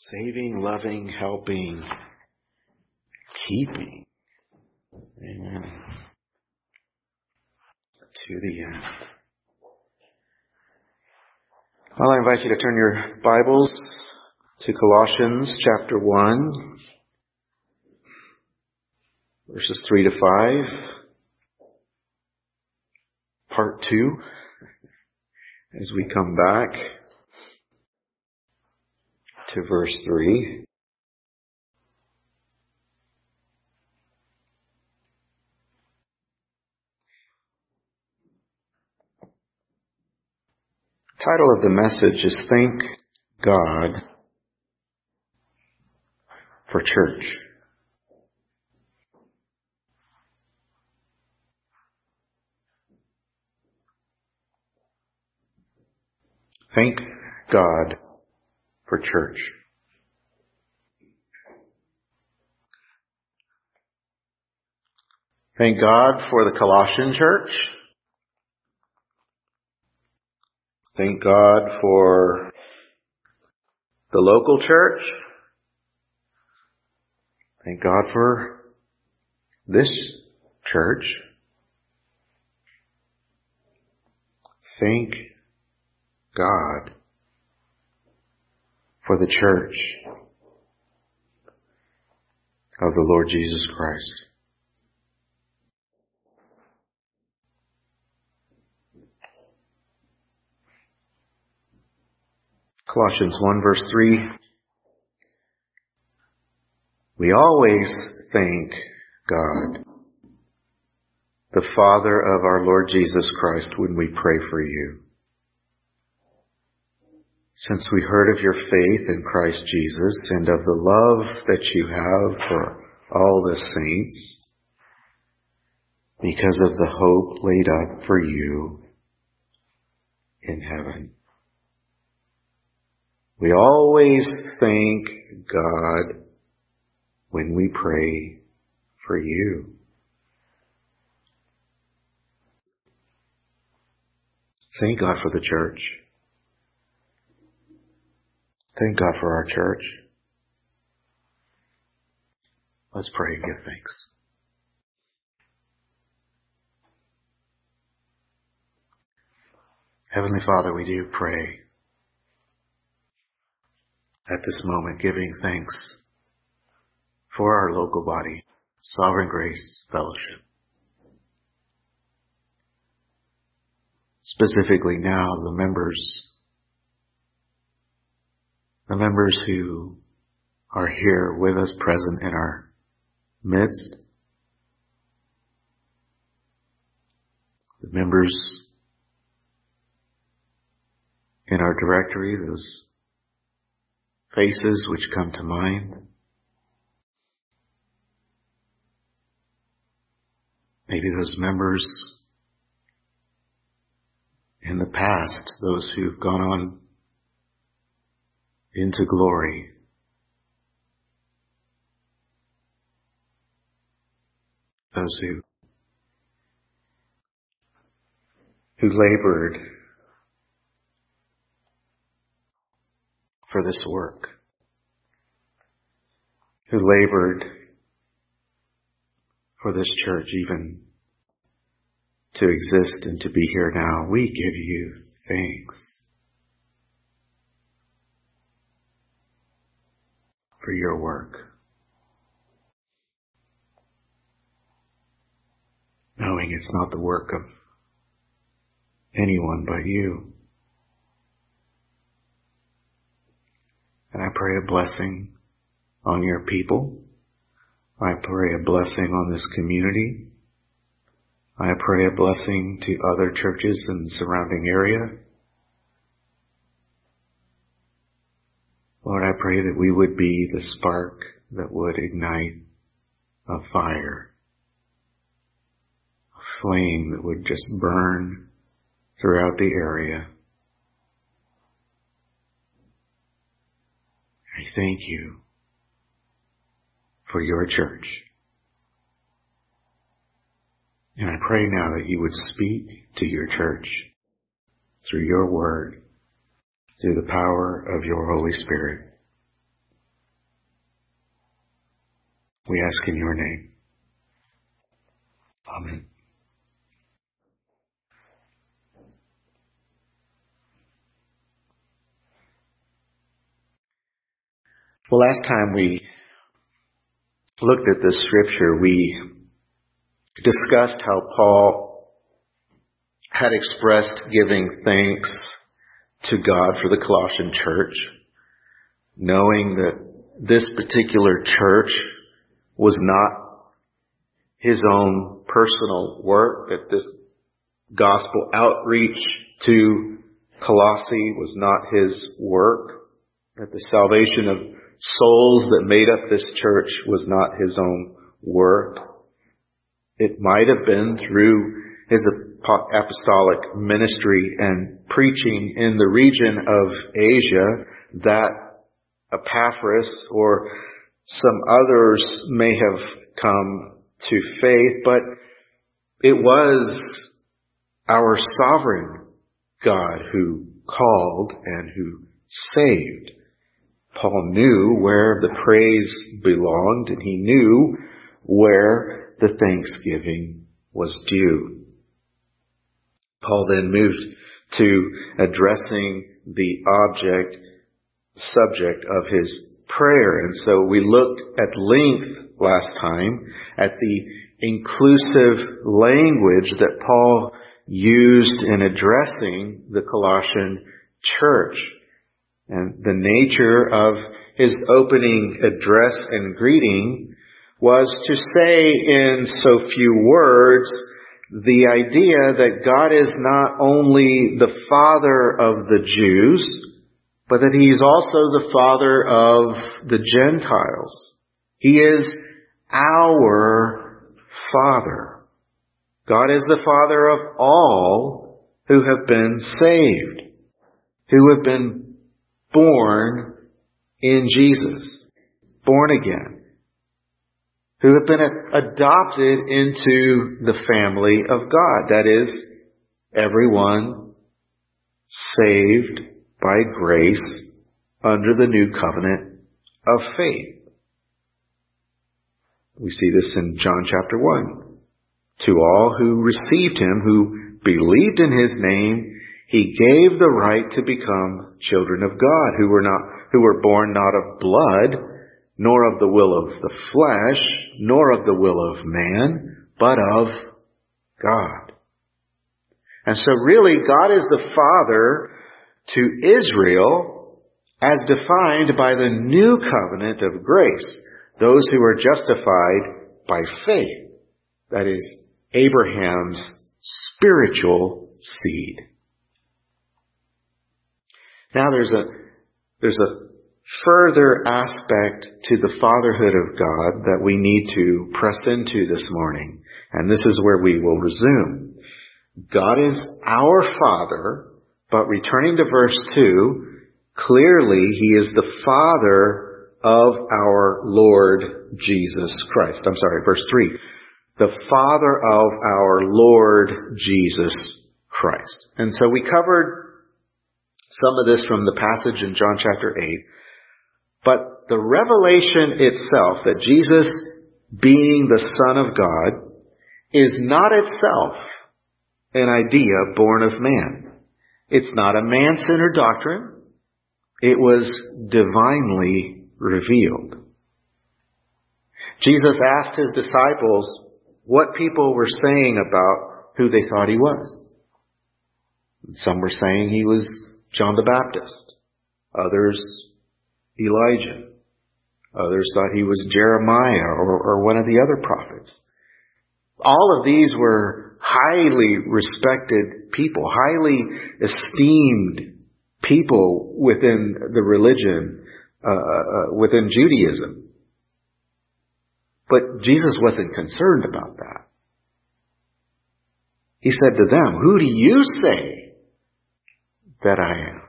Saving, loving, helping, keeping. Amen. To the end. Well, I invite you to turn your Bibles to Colossians chapter 1, verses 3 to 5, part 2, as we come back to verse 3. The title of the message is Thank God for Church. Thank God for church. Thank God for the Colossian church. Thank God for the local church. Thank God for this church. Thank God for the church of the Lord Jesus Christ. Colossians 1 verse 3. We always thank God, the Father of our Lord Jesus Christ, when we pray for you. Since we heard of your faith in Christ Jesus and of the love that you have for all the saints, because of the hope laid up for you in heaven. We always thank God when we pray for you. Thank God for the church. Thank God for our church. Let's pray and give thanks. Heavenly Father, we do pray at this moment, giving thanks for our local body, Sovereign Grace Fellowship. Specifically now, the members who are here with us, present in our midst, the members in our directory, those faces which come to mind. Maybe those members in the past, those who've gone on into glory. Those who labored for this work, who labored for this church even to exist and to be here now. We give you thanks for your work, knowing it's not the work of anyone but you. And I pray a blessing on your people. I pray a blessing on this community. I pray a blessing to other churches in the surrounding area. Lord, I pray that we would be the spark that would ignite a fire, a flame that would just burn throughout the area. I thank you for your church. And I pray now that you would speak to your church through your word, through the power of your Holy Spirit. We ask in your name. Amen. Well, last time we looked at this scripture, we discussed how Paul had expressed giving thanks to God for the Colossian church, knowing that this particular church was not his own personal work, that this gospel outreach to Colossae was not his work, that the salvation of souls that made up this church was not his own work. It might have been through his apostolic ministry and preaching in the region of Asia that Epaphras or some others may have come to faith, but it was our sovereign God who called and who saved. Paul knew where the praise belonged, and he knew where the thanksgiving was due. Paul then moved to addressing the subject of his prayer. And so we looked at length last time at the inclusive language that Paul used in addressing the Colossian church. And the nature of his opening address and greeting was to say in so few words the idea that God is not only the Father of the Jews, but that He is also the Father of the Gentiles. He is our Father. God is the Father of all who have been saved, who have been born in Jesus, born again, who have been adopted into the family of God. That is, everyone saved by grace under the new covenant of faith. We see this in John chapter 1. To all who received Him, who believed in His name, He gave the right to become children of God, who were born not of blood, nor of the will of the flesh, nor of the will of man, but of God. And so really, God is the Father to Israel as defined by the new covenant of grace, those who are justified by faith. That is, Abraham's spiritual seed. Now there's a further aspect to the fatherhood of God that we need to press into this morning. And this is where we will resume. God is our Father, but returning to verse 2, clearly He is the Father of our Lord Jesus Christ. Verse 3. The Father of our Lord Jesus Christ. And so we covered some of this from the passage in John chapter 8. But the revelation itself, that Jesus being the Son of God, is not itself an idea born of man. It's not a man-centered doctrine. It was divinely revealed. Jesus asked His disciples what people were saying about who they thought He was. Some were saying He was John the Baptist. Others, Elijah. Others thought He was Jeremiah or one of the other prophets. All of these were highly respected people, highly esteemed people within the religion, within Judaism. But Jesus wasn't concerned about that. He said to them, "Who do you say that I am?"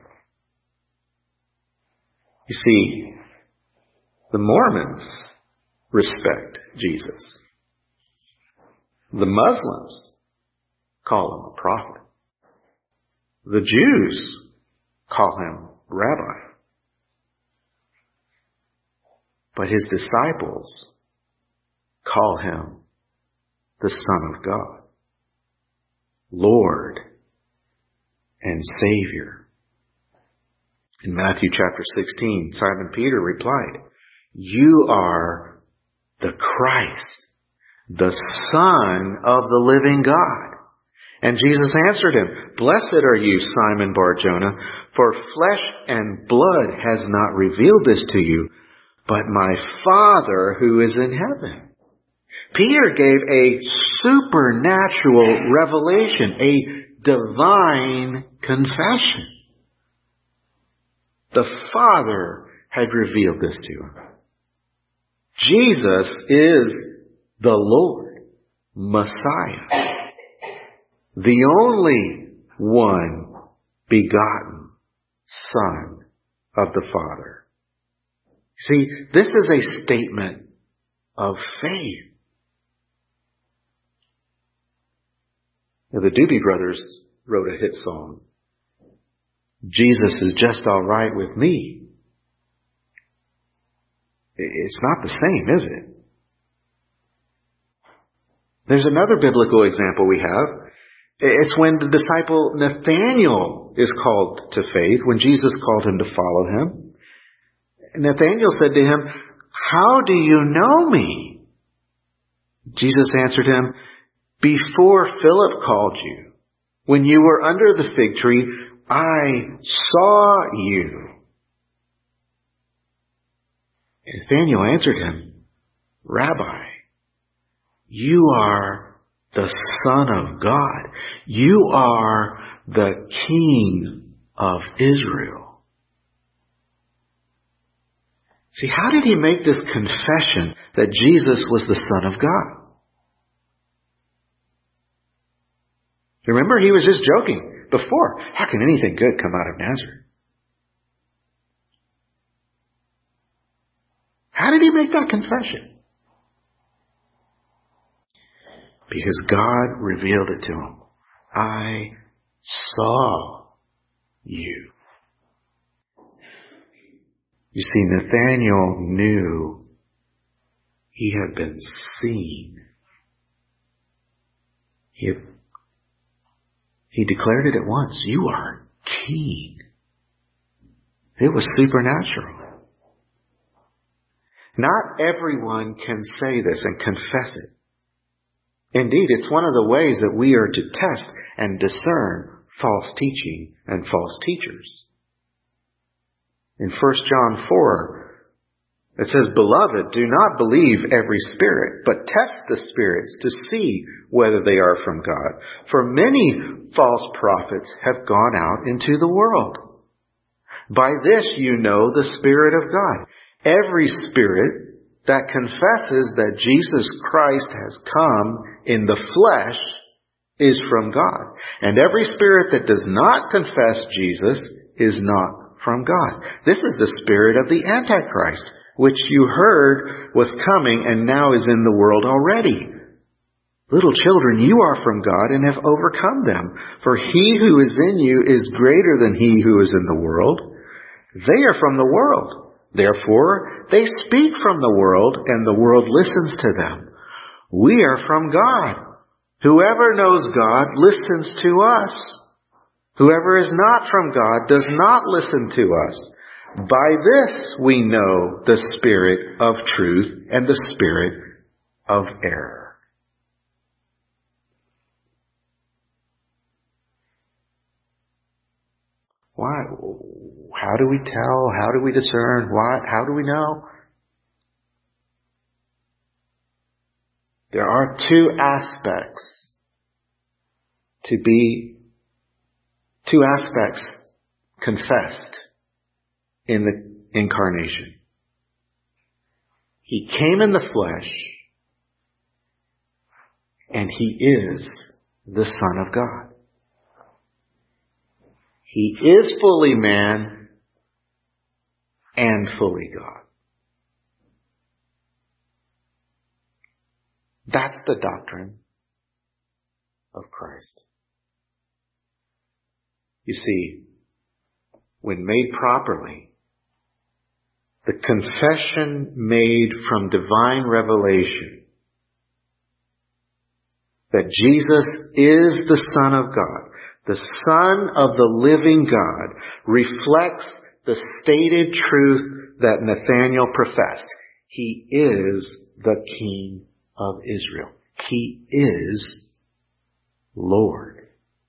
You see, the Mormons respect Jesus. The Muslims call Him a prophet. The Jews call Him rabbi. But His disciples call him the Son of God, Lord and Savior. In Matthew chapter 16, Simon Peter replied, "You are the Christ, the Son of the living God." And Jesus answered him, "Blessed are you, Simon Bar-Jonah, for flesh and blood has not revealed this to you, but my Father who is in heaven." Peter gave a supernatural revelation, a divine confession. The Father had revealed this to him. Jesus is the Lord, Messiah, the only one begotten Son of the Father. See, this is a statement of faith. Now, the Doobie Brothers wrote a hit song, "Jesus is just all right with me." It's not the same, is it? There's another biblical example we have. It's when the disciple Nathanael is called to faith, when Jesus called him to follow him. Nathanael said to him, "How do you know me?" Jesus answered him, "Before Philip called you, when you were under the fig tree, I saw you." Nathanael answered him, "Rabbi, you are the Son of God. You are the King of Israel." See, how did he make this confession that Jesus was the Son of God? Remember, he was just joking before. How can anything good come out of Nazareth? How did he make that confession? Because God revealed it to him. "I saw you." You see, Nathanael knew he had been seen. He declared it at once. "You are King." It was supernatural. Not everyone can say this and confess it. Indeed, it's one of the ways that we are to test and discern false teaching and false teachers. In 1 John 4, it says, "Beloved, do not believe every spirit, but test the spirits to see whether they are from God. For many false prophets have gone out into the world. By this you know the Spirit of God. Every spirit that confesses that Jesus Christ has come in the flesh is from God. And every spirit that does not confess Jesus is not from God. This is the spirit of the Antichrist, which you heard was coming and now is in the world already. Little children, you are from God and have overcome them. For he who is in you is greater than he who is in the world. They are from the world. Therefore, they speak from the world, and the world listens to them. We are from God. Whoever knows God listens to us. Whoever is not from God does not listen to us. By this we know the spirit of truth and the spirit of error." Why? How do we tell? How do we discern? Why? How do we know? There are two aspects confessed in the incarnation. He came in the flesh, and he is the Son of God. He is fully man and fully God. That's the doctrine of Christ. You see, when made properly, the confession made from divine revelation that Jesus is the Son of God, the Son of the living God, reflects the stated truth that Nathanael professed. He is the King of Israel. He is Lord.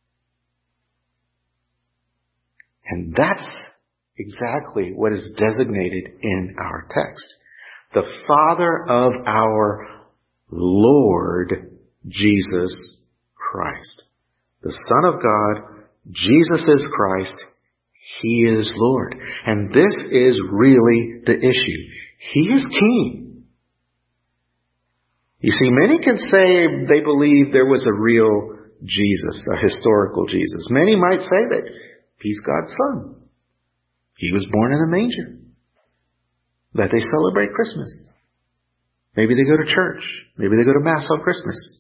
And that's exactly what is designated in our text. The Father of our Lord Jesus Christ. The Son of God, Jesus is Christ. He is Lord. And this is really the issue. He is King. You see, many can say they believe there was a real Jesus, a historical Jesus. Many might say that He's God's Son. He was born in a manger. That they celebrate Christmas. Maybe they go to church. Maybe they go to Mass on Christmas.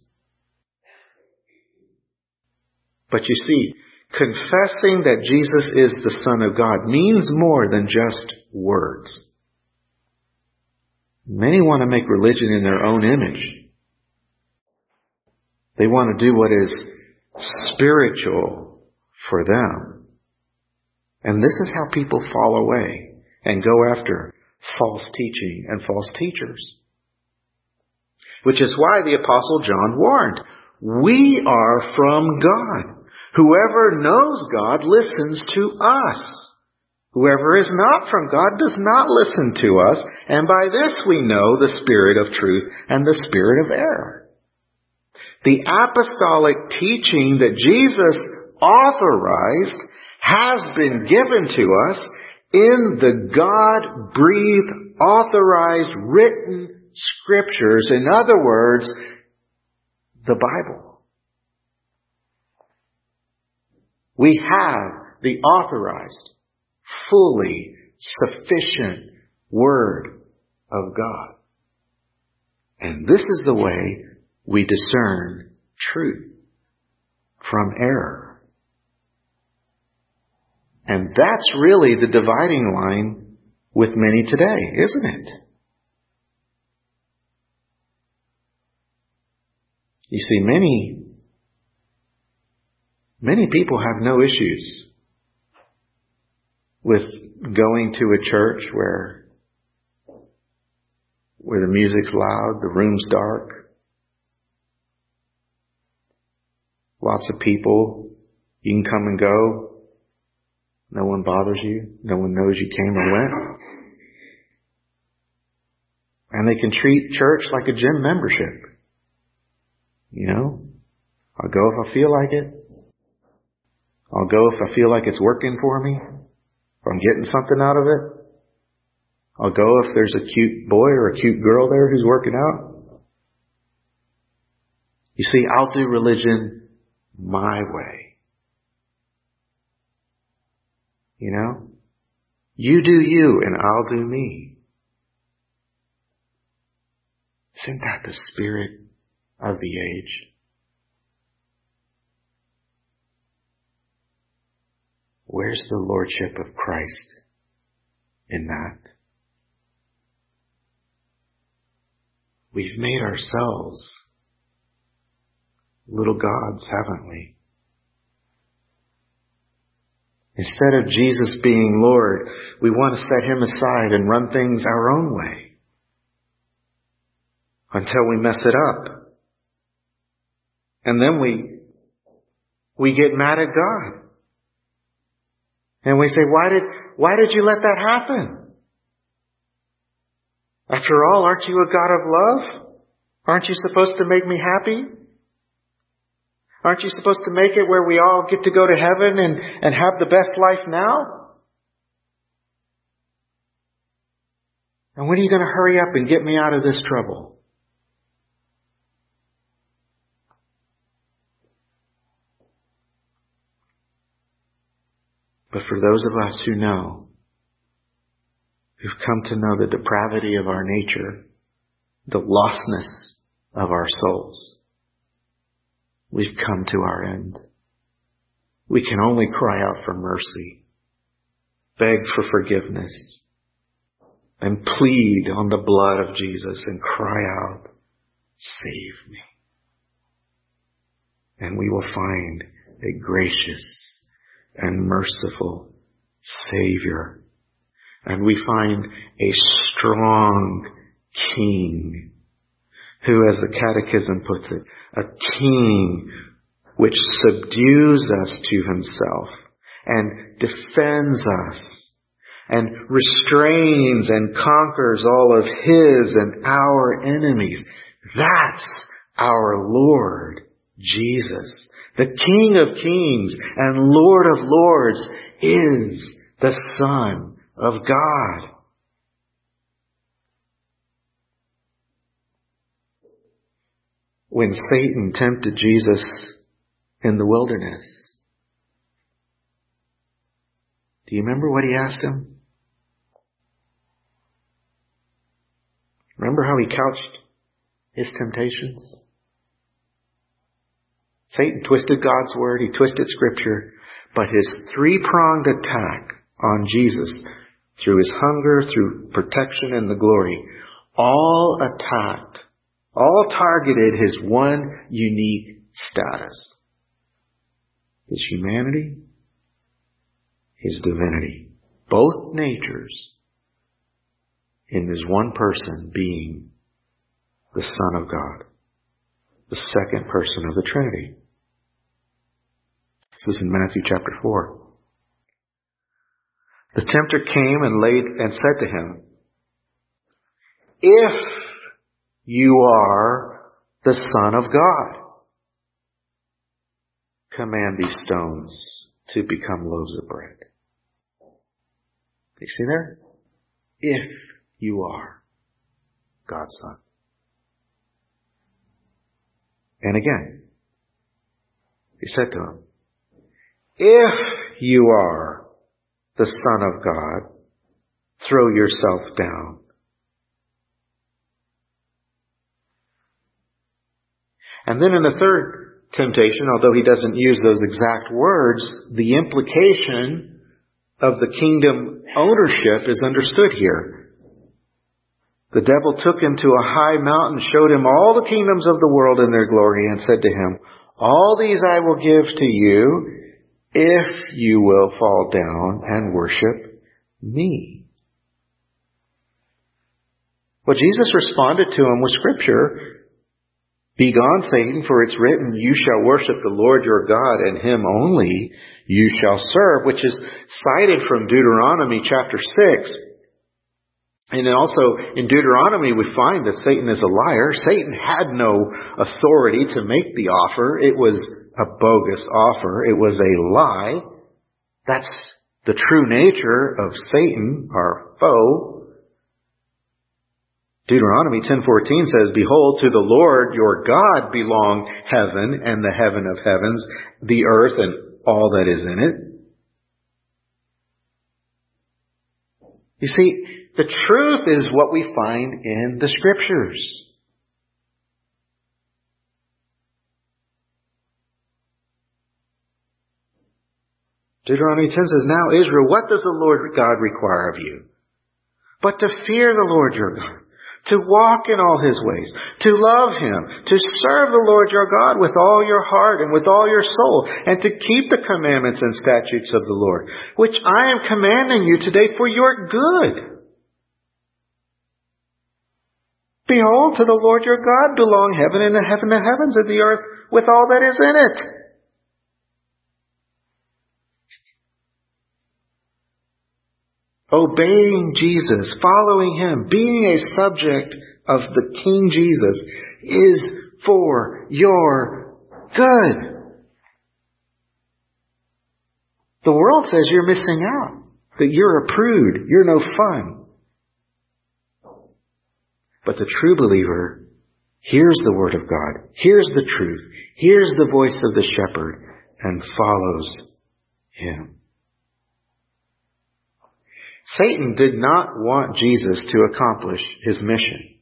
But you see, confessing that Jesus is the Son of God means more than just words. Many want to make religion in their own image. They want to do what is spiritual for them. And this is how people fall away and go after false teaching and false teachers. Which is why the Apostle John warned, we are from God. Whoever knows God listens to us. Whoever is not from God does not listen to us, and by this we know the spirit of truth and the spirit of error. The apostolic teaching that Jesus authorized has been given to us in the God-breathed, authorized, written scriptures. In other words, the Bible. We have the authorized, fully sufficient Word of God. And this is the way we discern truth from error. And that's really the dividing line with many today, isn't it? You see, many people have no issues with going to a church where the music's loud, the room's dark, lots of people, you can come and go, no one bothers you, no one knows you came or went. And they can treat church like a gym membership. You know, I'll go if I feel like it. I'll go if I feel like it's working for me. If I'm getting something out of it. I'll go if there's a cute boy or a cute girl there who's working out. You see, I'll do religion my way. You know? You do you and I'll do me. Isn't that the spirit of the age? Where's the lordship of Christ in that? We've made ourselves little gods, haven't we? Instead of Jesus being Lord, we want to set Him aside and run things our own way until we mess it up. And then we get mad at God. And we say, why did you let that happen? After all, aren't you a God of love? Aren't you supposed to make me happy? Aren't you supposed to make it where we all get to go to heaven and have the best life now? And when are you going to hurry up and get me out of this trouble? But for those of us who know, who've come to know the depravity of our nature, the lostness of our souls, we've come to our end. We can only cry out for mercy, beg for forgiveness, and plead on the blood of Jesus and cry out, save me. and we will find a gracious and merciful Savior. And we find a strong King who, as the Catechism puts it, a King which subdues us to himself and defends us and restrains and conquers all of his and our enemies. That's our Lord Jesus. The King of Kings and Lord of Lords is the Son of God. When Satan tempted Jesus in the wilderness, do you remember what he asked him? Remember how he couched his temptations? Satan twisted God's word, he twisted Scripture, but his three-pronged attack on Jesus, through his hunger, through protection and the glory, all targeted his one unique status. His humanity, his divinity. Both natures in this one person being the Son of God, the second person of the Trinity. This is in Matthew chapter 4. The tempter came and laid and said to him, "If you are the Son of God, command these stones to become loaves of bread." You see there? If you are God's Son. And again, he said to him, "If you are the Son of God, throw yourself down. And then in the third temptation, although he doesn't use those exact words, the implication of the kingdom ownership is understood here. The devil took him to a high mountain, showed him all the kingdoms of the world in their glory, and said to him, "All these I will give to you if you will fall down and worship me." Well, Jesus responded to him with Scripture. "Begone, Satan, for it's written, you shall worship the Lord your God, and him only you shall serve," which is cited from Deuteronomy chapter 6. And then also in Deuteronomy we find that Satan is a liar. Satan had no authority to make the offer. It was a bogus offer. It was a lie. That's the true nature of Satan, our foe. Deuteronomy 10:14 says, "Behold, to the Lord your God belong heaven and the heaven of heavens, the earth and all that is in it." You see, the truth is what we find in the Scriptures. Deuteronomy 10 says, "Now Israel, what does the Lord God require of you? But to fear the Lord your God, to walk in all his ways, to love him, to serve the Lord your God with all your heart and with all your soul, and to keep the commandments and statutes of the Lord, which I am commanding you today for your good. Behold, to the Lord your God belong heaven and the heaven of heavens and the earth with all that is in it." Obeying Jesus, following him, being a subject of the King Jesus is for your good. The world says you're missing out, that you're a prude, you're no fun. But the true believer hears the word of God, hears the truth, hears the voice of the shepherd, and follows him. Satan did not want Jesus to accomplish his mission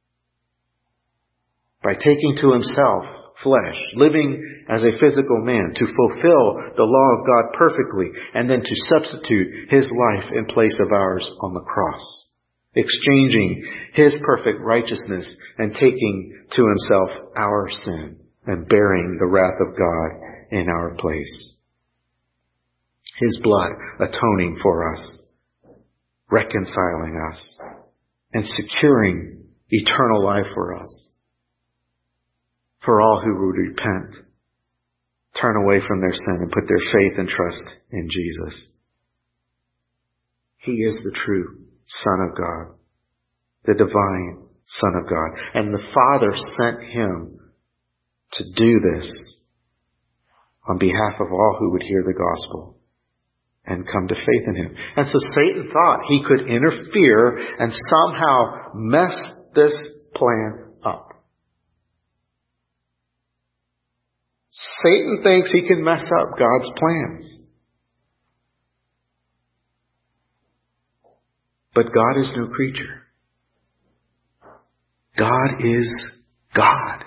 by taking to himself flesh, living as a physical man, to fulfill the law of God perfectly, and then to substitute his life in place of ours on the cross, exchanging his perfect righteousness and taking to himself our sin. and bearing the wrath of God in our place. His blood atoning for us, reconciling us, and securing eternal life for us. For all who would repent, turn away from their sin, and put their faith and trust in Jesus. He is the true Son of God, the divine Son of God. And the Father sent Him to do this on behalf of all who would hear the gospel and come to faith in Him. And so Satan thought he could interfere and somehow mess this plan up. Satan thinks he can mess up God's plans. But God is no creature. God is God.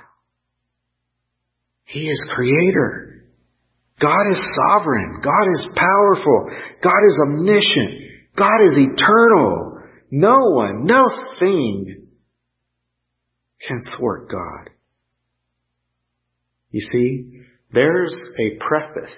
He is creator. God is sovereign. God is powerful. God is omniscient. God is eternal. No one, no thing can thwart God. You see, there's a preface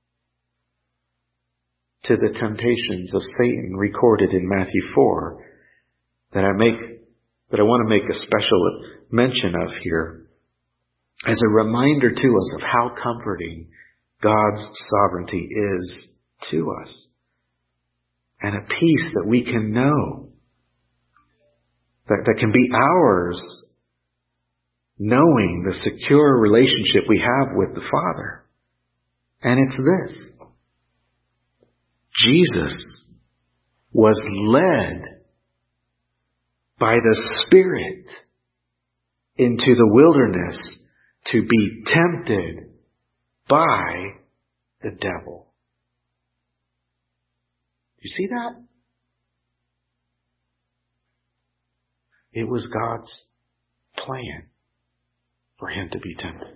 to the temptations of Satan recorded in Matthew 4 that I want to make a special mention of here as a reminder to us of how comforting God's sovereignty is to us, and a peace that we can know that can be ours, knowing the secure relationship we have with the Father. And it's this: Jesus was led by the Spirit into the wilderness to be tempted by the devil. You see that? It was God's plan for him to be tempted.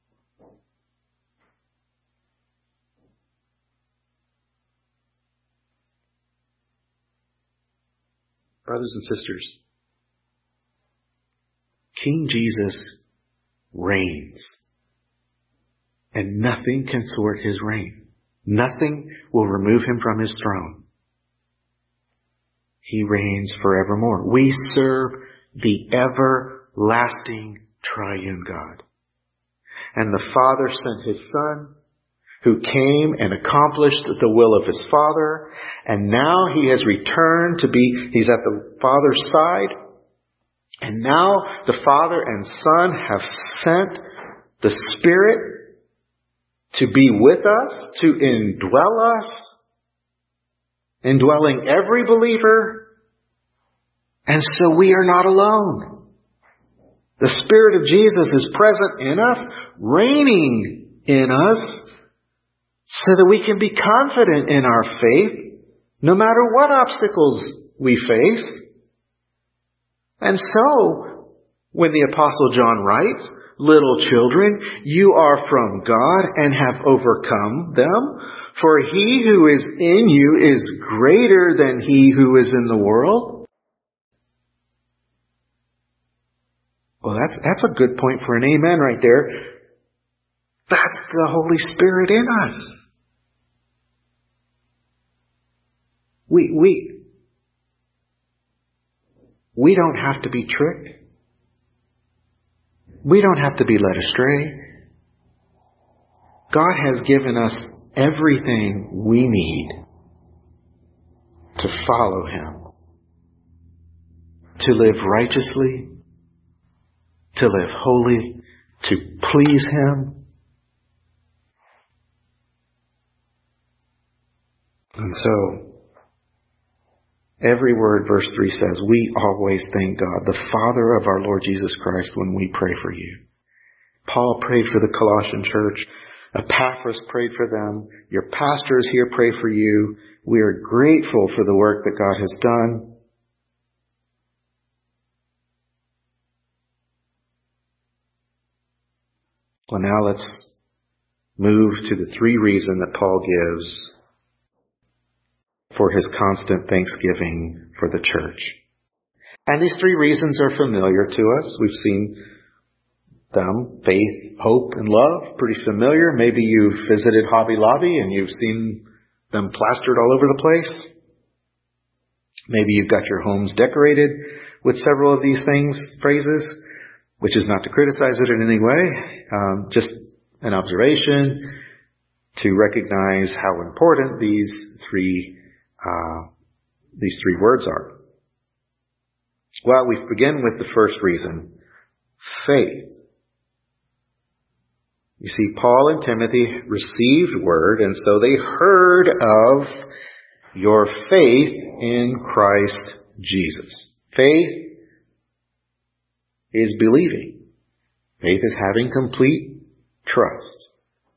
Brothers and sisters, King Jesus reigns, and nothing can thwart his reign. Nothing will remove him from his throne. He reigns forevermore. We serve the everlasting triune God. And the Father sent His Son, who came and accomplished the will of His Father, and now He has returned to be, He's at the Father's side, and now the Father and Son have sent the Spirit to be with us, to indwell us, indwelling every believer, and so we are not alone. The Spirit of Jesus is present in us, reigning in us, so that we can be confident in our faith, no matter what obstacles we face. And so, when the Apostle John writes, "Little children, you are from God and have overcome them, for he who is in you is greater than he who is in the world." Well, that's a good point for an amen right there. That's the Holy Spirit in us. We don't have to be tricked. We don't have to be led astray. God has given us everything we need to follow Him, to live righteously, to live holy, to please Him. And so, every word verse 3 says, we always thank God, the Father of our Lord Jesus Christ, when we pray for you. Paul prayed for the Colossian church. Epaphras prayed for them. Your pastors here pray for you. We are grateful for the work that God has done. Well, now let's move to the 3 reasons that Paul gives for his constant thanksgiving for the church. And these 3 reasons are familiar to us. We've seen them. Faith, hope, and love. Pretty familiar. Maybe you've visited Hobby Lobby and you've seen them plastered all over the place. Maybe you've got your homes decorated with several of these phrases, which is not to criticize it in any way. Just an observation to recognize how important these three words are. Well, we begin with the first reason, faith. You see, Paul and Timothy received word, and so they heard of your faith in Christ Jesus. Faith is believing. Faith is having complete trust.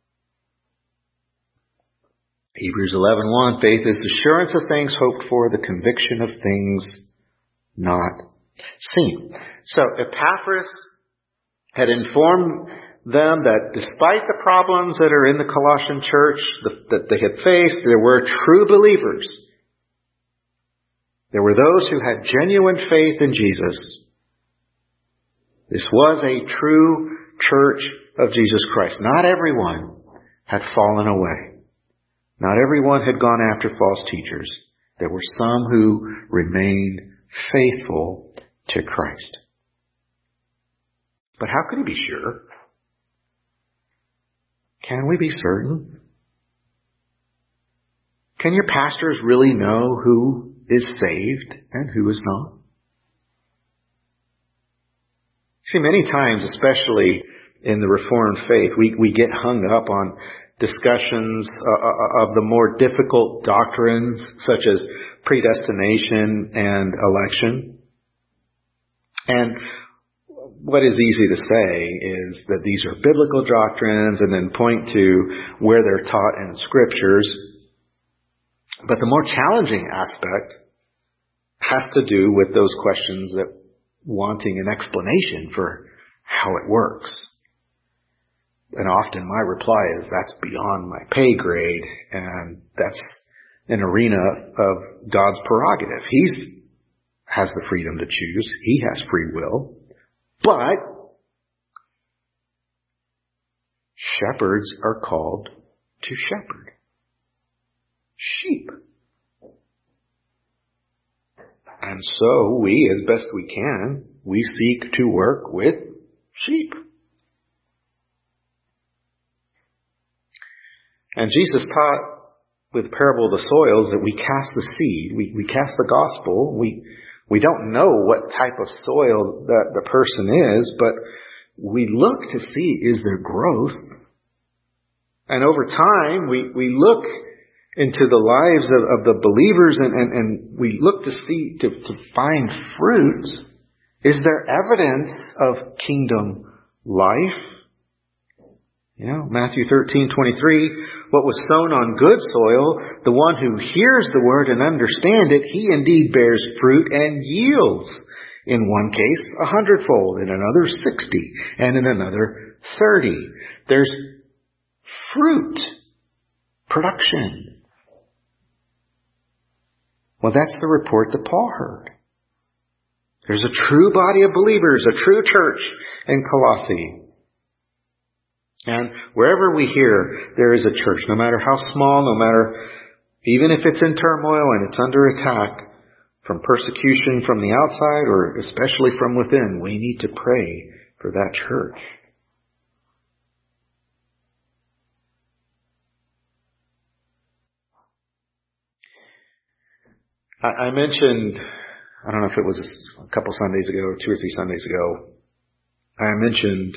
Hebrews 11:1, faith is assurance of things hoped for, the conviction of things not seen. So Epaphras had informed them that despite the problems that are in the Colossian church that they had faced, there were true believers. There were those who had genuine faith in Jesus. This was a true church of Jesus Christ. Not everyone had fallen away. Not everyone had gone after false teachers. There were some who remained faithful to Christ. But how could he be sure? Can we be certain? Can your pastors really know who is saved and who is not? See, many times, especially in the Reformed faith, we get hung up on discussions of the more difficult doctrines, such as predestination and election. And what is easy to say is that these are biblical doctrines and then point to where they're taught in scriptures. But the more challenging aspect has to do with those questions that wanting an explanation for how it works. And often my reply is that's beyond my pay grade, and that's an arena of God's prerogative. He has the freedom to choose. He has free will. But shepherds are called to shepherd sheep. And so we, as best we can, we seek to work with sheep. And Jesus taught with the parable of the soils that we cast the seed, we cast the gospel. We don't know what type of soil that the person is, but we look to see, is there growth? And over time, we look into the lives of the believers and we look to see, to find fruit. Is there evidence of kingdom life? Matthew 13:23, what was sown on good soil, the one who hears the word and understands it, he indeed bears fruit and yields. In one case, 100-fold, in another 60, and in another 30. There's fruit, production. Well, that's the report that Paul heard. There's a true body of believers, a true church in Colossae. And wherever we hear there is a church, no matter how small, no matter, even if it's in turmoil and it's under attack from persecution from the outside or especially from within, we need to pray for that church. I mentioned, I don't know if it was a couple Sundays ago, 2 or 3 Sundays ago, I mentioned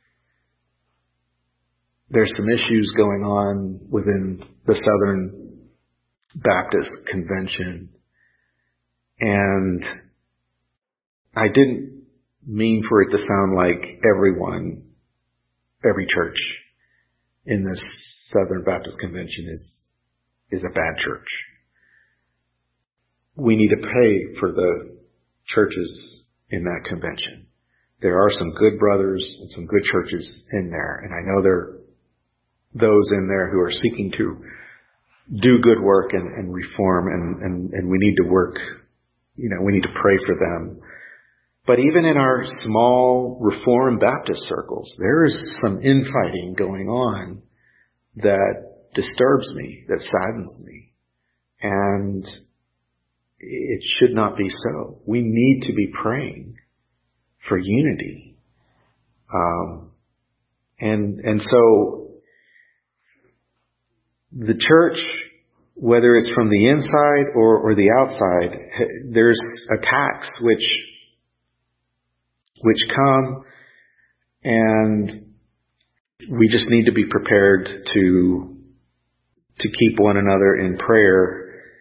there's some issues going on within the Southern Baptist Convention. And I didn't mean for it to sound like every church in this Southern Baptist Convention is a bad church. We need to pray for the churches in that convention. There are some good brothers and some good churches in there. And I know there are those in there who are seeking to do good work and reform, and we need to work, we need to pray for them. But even in our small Reformed Baptist circles, there is some infighting going on that disturbs me, that saddens me. And it should not be so. We need to be praying for unity. And so the church, whether it's from the inside or the outside, there's attacks which come, and we just need to be prepared to keep one another in prayer.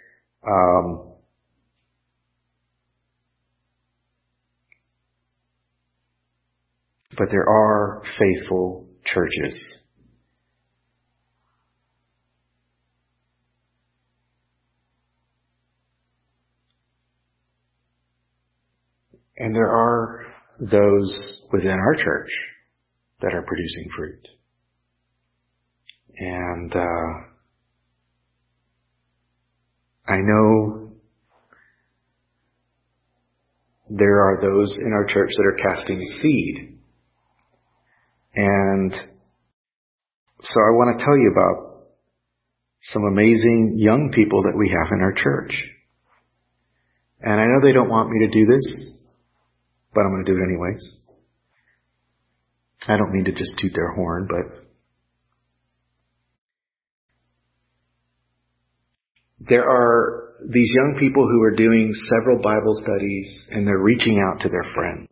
But there are faithful churches. And there are those within our church that are producing fruit. And I know there are those in our church that are casting seed. And so I want to tell you about some amazing young people that we have in our church. And I know they don't want me to do this, but I'm going to do it anyways. I don't mean to just toot their horn, but there are these young people who are doing several Bible studies, and they're reaching out to their friends.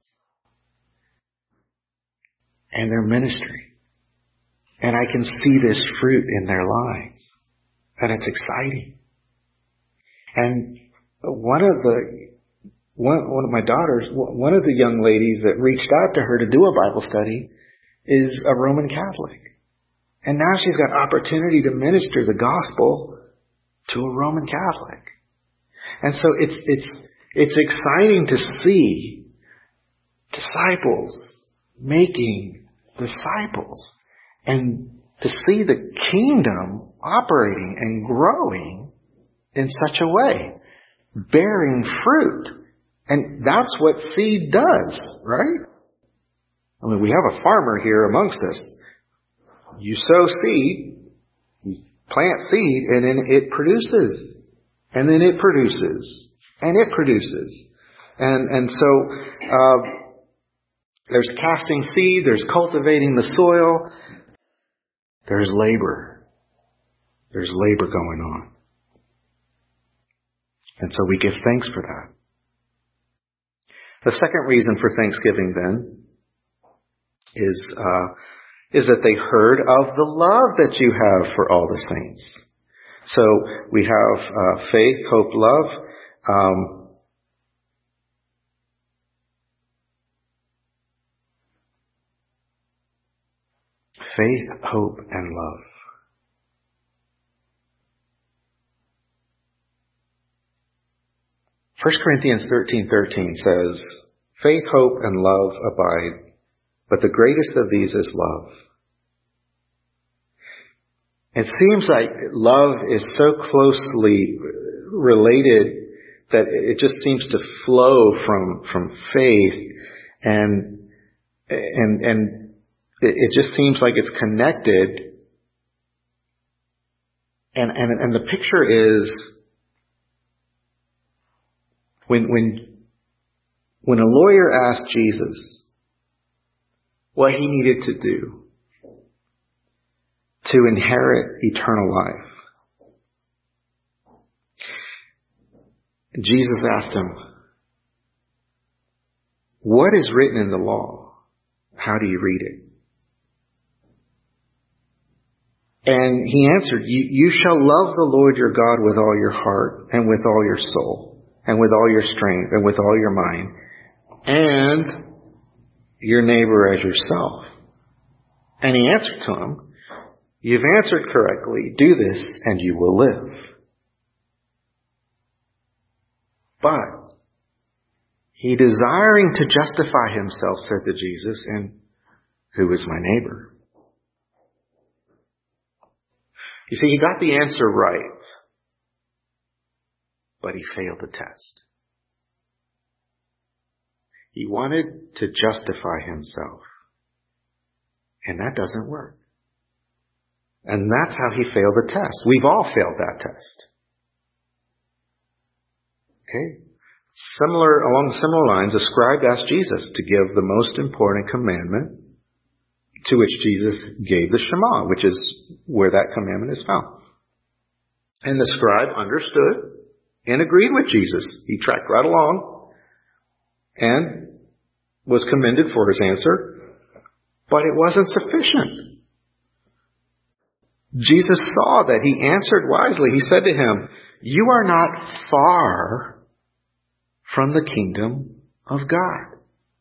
And they're ministering. And I can see this fruit in their lives. And it's exciting. And one of my daughters, one of the young ladies that reached out to her to do a Bible study is a Roman Catholic. And now she's got opportunity to minister the gospel to a Roman Catholic. And so it's exciting to see disciples making disciples, and to see the kingdom operating and growing in such a way, bearing fruit. And that's what seed does, right? I mean, we have a farmer here amongst us. You sow seed, you plant seed, and then it produces. And then it produces. And it produces. And so, there's casting seed, there's cultivating the soil, there's labor. There's labor going on. And so we give thanks for that. The second reason for Thanksgiving then is that they heard of the love that you have for all the saints. So we have faith, hope, love. Faith, hope, and love. First Corinthians 13:13 says, faith, hope, and love abide, but the greatest of these is love. It seems like love is so closely related that it just seems to flow from faith, and it just seems like it's connected. And the picture is when a lawyer asked Jesus what he needed to do to inherit eternal life, Jesus asked him, what is written in the law? How do you read it? And he answered, you shall love the Lord your God with all your heart and with all your soul and with all your strength and with all your mind, and your neighbor as yourself. And he answered to him, you've answered correctly. Do this and you will live. But he, desiring to justify himself, said to Jesus, and who is my neighbor? You see, he got the answer right, but he failed the test. He wanted to justify himself. And that doesn't work. And that's how he failed the test. We've all failed that test. Okay? Along similar lines, a scribe asked Jesus to give the most important commandment, to which Jesus gave the Shema, which is where that commandment is found. And the scribe understood and agreed with Jesus. He tracked right along and was commended for his answer, but it wasn't sufficient. Jesus saw that he answered wisely. He said to him, "You are not far from the kingdom of God."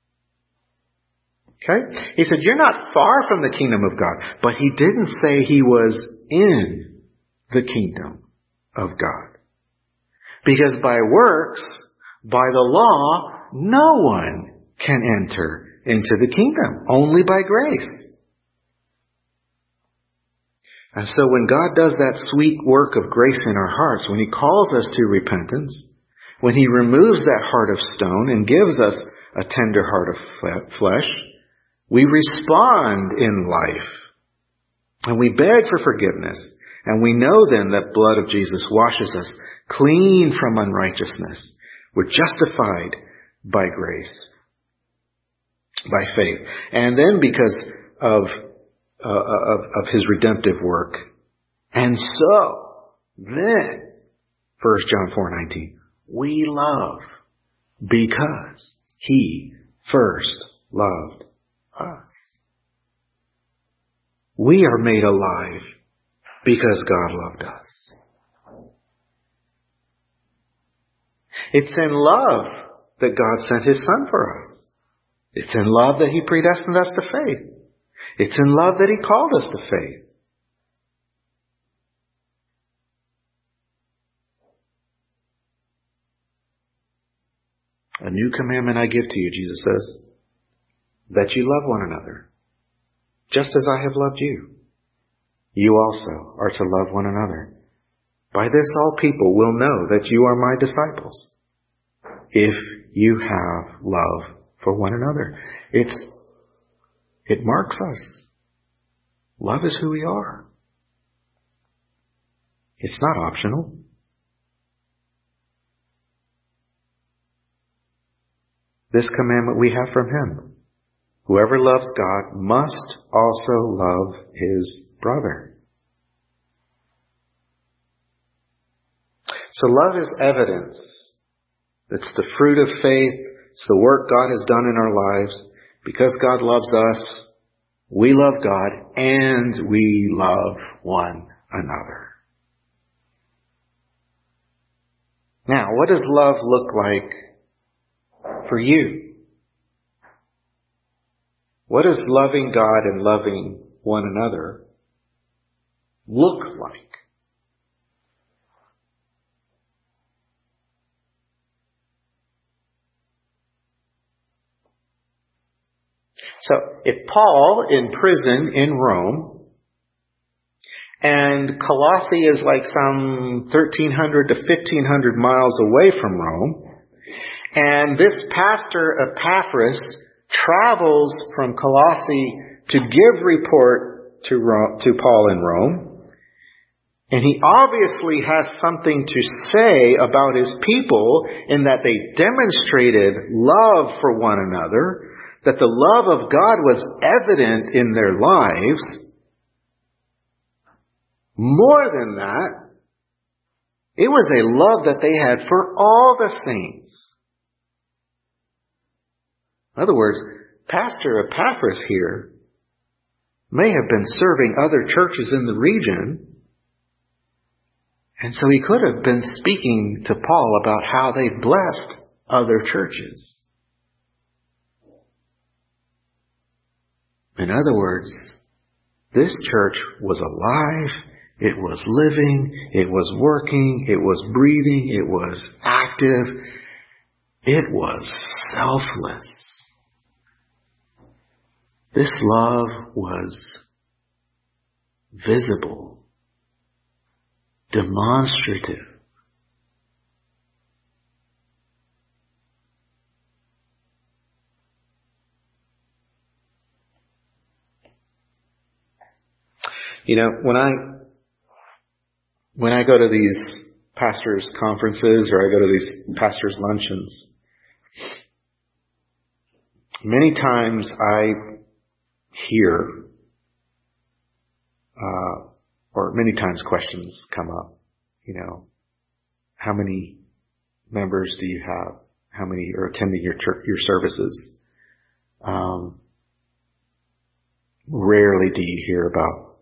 Okay? He said, you're not far from the kingdom of God. But he didn't say he was in the kingdom of God. Because by works, by the law, no one can enter into the kingdom. Only by grace. And so when God does that sweet work of grace in our hearts, when he calls us to repentance, when he removes that heart of stone and gives us a tender heart of flesh, we respond in life. And we beg for forgiveness. And we know then that blood of Jesus washes us clean from unrighteousness. We're justified by grace, by faith. And then because of his redemptive work. And so, then, 1 John 4:19, we love because he first loved us. We are made alive because God loved us. It's in love that God sent his Son for us. It's in love that he predestined us to faith. It's in love that he called us to faith. A new commandment I give to you, Jesus says, that you love one another, just as I have loved you. You also are to love one another. By this all people will know that you are my disciples, if you have love for one another. It marks us. Love is who we are. It's not optional. This commandment we have from him. Whoever loves God must also love his brother. So love is evidence. It's the fruit of faith. It's the work God has done in our lives. Because God loves us, we love God and we love one another. Now, what does love look like for you? What does loving God and loving one another look like? So, if Paul in prison in Rome, and Colossae is like some 1,300 to 1,500 miles away from Rome, and this pastor Epaphras travels from Colossae to give report to Paul in Rome, and he obviously has something to say about his people in that they demonstrated love for one another, that the love of God was evident in their lives. More than that, it was a love that they had for all the saints. In other words, Pastor Epaphras here may have been serving other churches in the region, and so he could have been speaking to Paul about how they blessed other churches. In other words, this church was alive, it was living, it was working, it was breathing, it was active, it was selfless. This love was visible, demonstrative. You know, when I go to these pastors' conferences or I go to these pastors' luncheons, many times I hear, or many times questions come up. You know, how many members do you have? How many are attending your services? Rarely do you hear about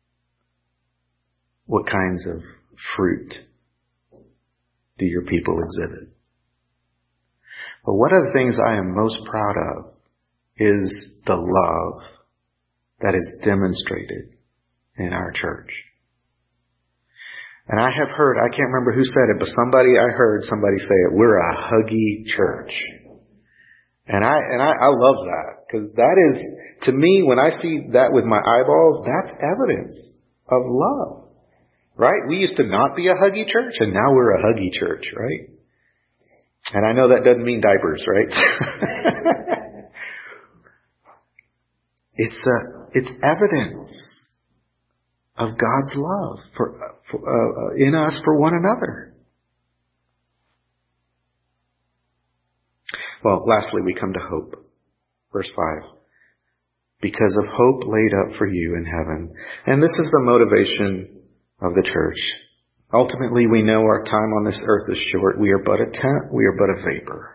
what kinds of fruit do your people exhibit. But one of the things I am most proud of is the love that is demonstrated in our church. And I have heard, I can't remember who said it, but I heard somebody say it, we're a huggy church. And I love that, because that is, to me, when I see that with my eyeballs, that's evidence of love. Right? We used to not be a huggy church, and now we're a huggy church, right? And I know that doesn't mean diapers, right? It's evidence of God's love in us for one another. Well, lastly, we come to hope. Verse 5. Because of hope laid up for you in heaven. And this is the motivation of the church. Ultimately, we know our time on this earth is short. We are but a tent. We are but a vapor.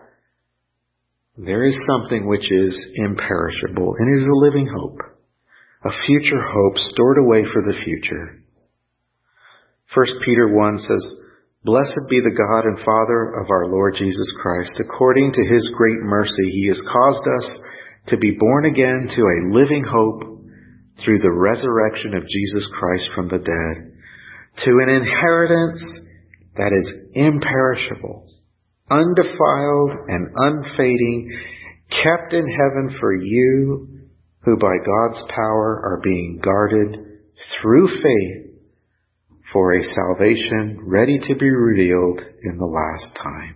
There is something which is imperishable, and it is a living hope. A future hope stored away for the future. 1 Peter 1 says, Blessed be the God and Father of our Lord Jesus Christ. According to His great mercy, He has caused us to be born again to a living hope through the resurrection of Jesus Christ from the dead, to an inheritance that is imperishable, undefiled and unfading, kept in heaven for you, who by God's power are being guarded through faith for a salvation ready to be revealed in the last time.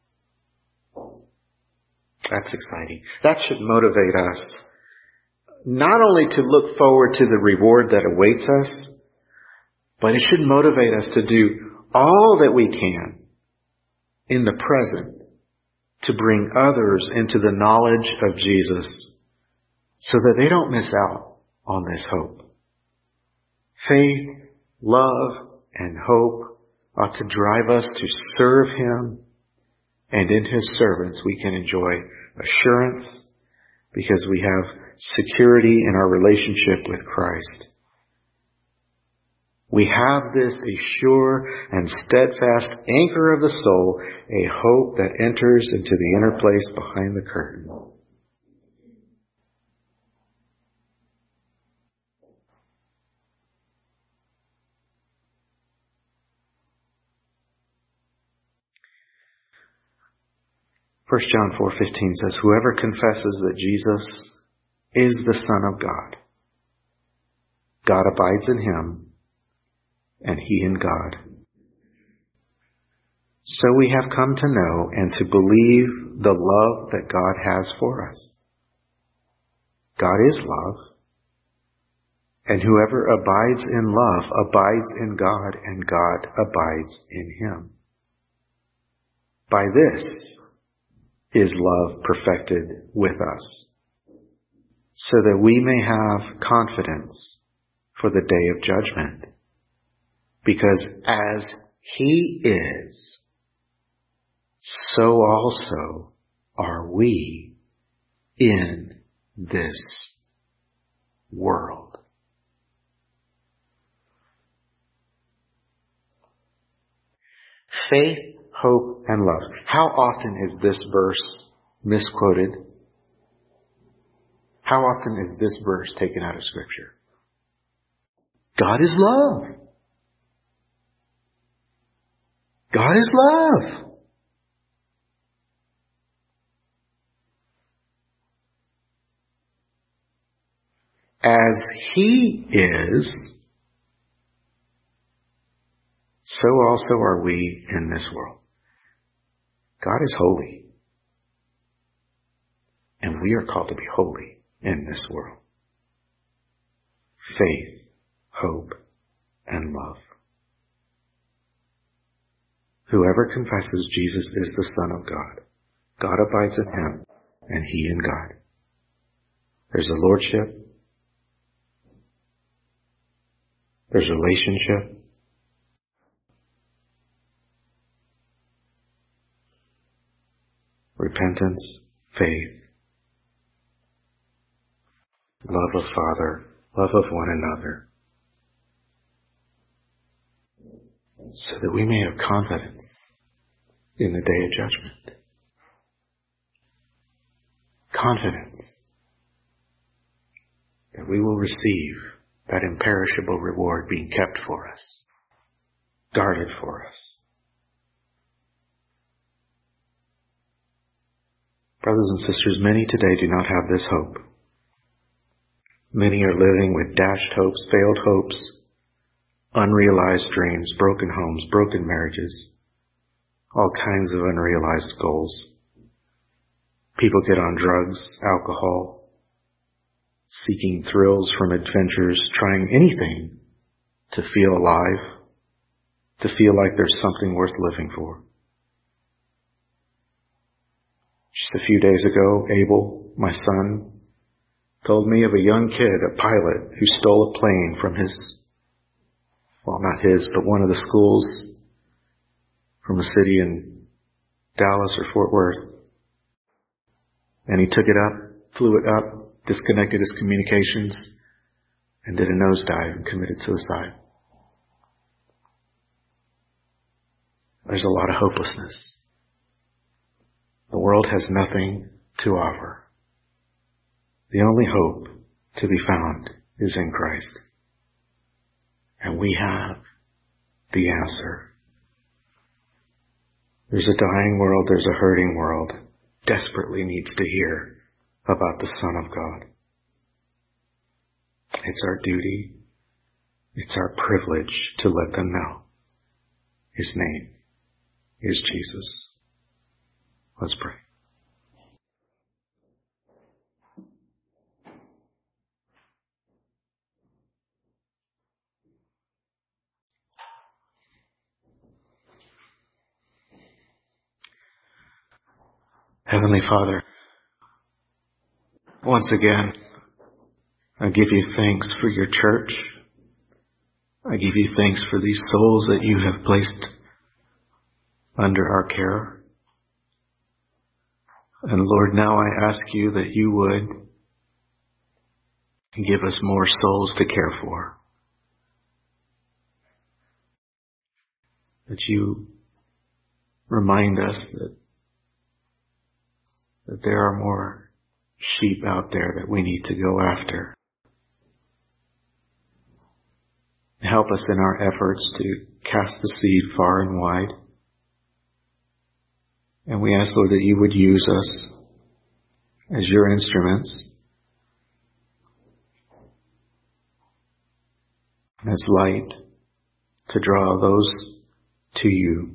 That's exciting. That should motivate us not only to look forward to the reward that awaits us, but it should motivate us to do all that we can in the present to bring others into the knowledge of Jesus so that they don't miss out on this hope. Faith, love, and hope ought to drive us to serve Him, and in His servants we can enjoy assurance because we have security in our relationship with Christ. We have this a sure and steadfast anchor of the soul, a hope that enters into the inner place behind the curtain. First John 4:15 says, Whoever confesses that Jesus is the Son of God, God abides in him, and he in God. So we have come to know and to believe the love that God has for us. God is love, and whoever abides in love abides in God, and God abides in him. By this is love perfected with us, so that we may have confidence for the day of judgment. Because as he is, so also are we in this world. Faith, hope, and love. How often is this verse misquoted? How often is this verse taken out of Scripture? God is love. God is love. As he is, so also are we in this world. God is holy, and we are called to be holy in this world. Faith, hope, and love. Whoever confesses Jesus is the Son of God. God abides in him, and he in God. There's a lordship. There's relationship. Repentance, faith, love of Father, love of one another, so that we may have confidence in the day of judgment. Confidence that we will receive that imperishable reward being kept for us, guarded for us. Brothers and sisters, many today do not have this hope. Many are living with dashed hopes, failed hopes, unrealized dreams, broken homes, broken marriages, all kinds of unrealized goals. People get on drugs, alcohol, seeking thrills from adventures, trying anything to feel alive, to feel like there's something worth living for. Just a few days ago, Abel, my son, told me of a young kid, a pilot, who stole a plane from not his, but one of the schools from a city in Dallas or Fort Worth. And he took it up, flew it up, disconnected his communications, and did a nosedive and committed suicide. There's a lot of hopelessness. The world has nothing to offer. The only hope to be found is in Christ. And we have the answer. There's a dying world, there's a hurting world, desperately needs to hear about the Son of God. It's our duty, it's our privilege to let them know. His name is Jesus. Let's pray. Heavenly Father, once again, I give you thanks for your church. I give you thanks for these souls that you have placed under our care. And Lord, now I ask you that you would give us more souls to care for. That you remind us that there are more sheep out there that we need to go after. Help us in our efforts to cast the seed far and wide. And we ask, Lord, that you would use us as your instruments, as light to draw those to you.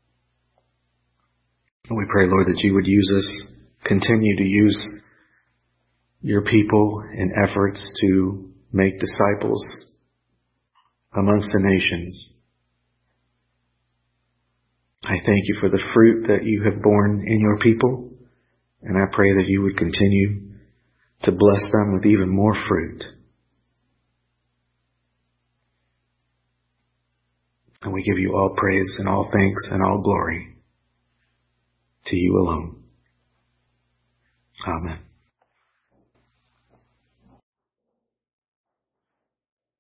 And we pray, Lord, that you would use us, continue to use your people in efforts to make disciples amongst the nations. I thank you for the fruit that you have borne in your people, and I pray that you would continue to bless them with even more fruit. And we give you all praise and all thanks and all glory to you alone. Amen.